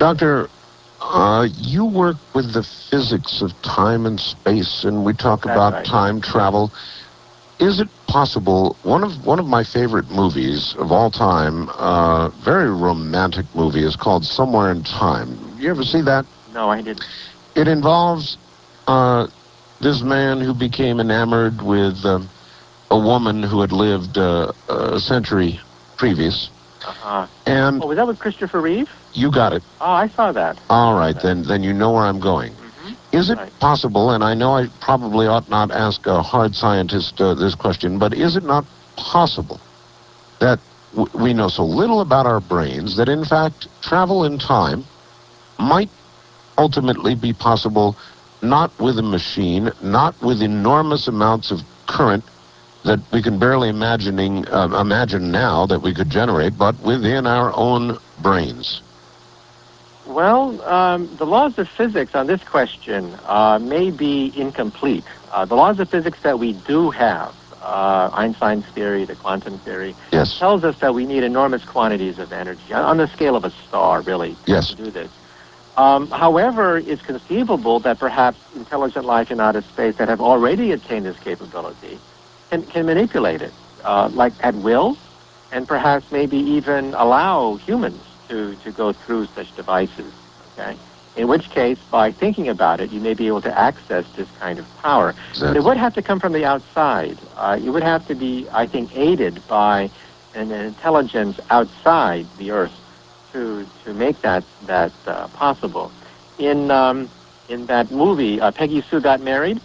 Doctor, you work with the physics of time and space, and we talk That's about right. time travel. Is it possible, one of my favorite movies of all time, very romantic movie, is called Somewhere in Time. You ever see that? No, I didn't. It involves this man who became enamored with a woman who had lived a century previous. Uh-huh. And Oh, was that with Christopher Reeve? you got it. Oh, I saw that. All right, then you know where I'm going. Is it Right. possible, and I know I probably ought not ask a hard scientist this question, but is it not possible that we know so little about our brains that, in fact, travel in time might ultimately be possible not with a machine, not with enormous amounts of current that we can barely imagine now that we could generate, but within our own brains? Well, the laws of physics on this question may be incomplete. The laws of physics that we do have, Einstein's theory, the quantum theory, Yes. tells us that we need enormous quantities of energy, on the scale of a star, really, Yes. to do this. However, it's conceivable that perhaps intelligent life in outer space that have already attained this capability can manipulate it, like at will, and perhaps maybe even allow humans to go through such devices, okay? In which case, by thinking about it, you may be able to access this kind of power. Exactly. But it would have to come from the outside. It would have to be, I think, aided by an intelligence outside the Earth to make that possible. In that movie, Peggy Sue Got Married,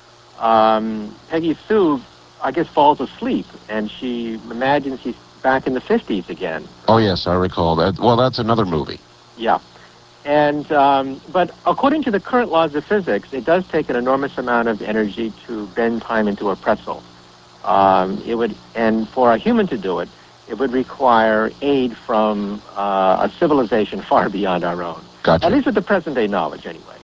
Peggy Sue, I guess, falls asleep, and she imagines she's back in the 50s again. Oh, yes, I recall that. Well, that's another movie. Yeah. And, but according to the current laws of physics, it does take an enormous amount of energy to bend time into a pretzel. And for a human to do it, it would require aid from a civilization far beyond our own. Gotcha. At least with the present day knowledge, anyway.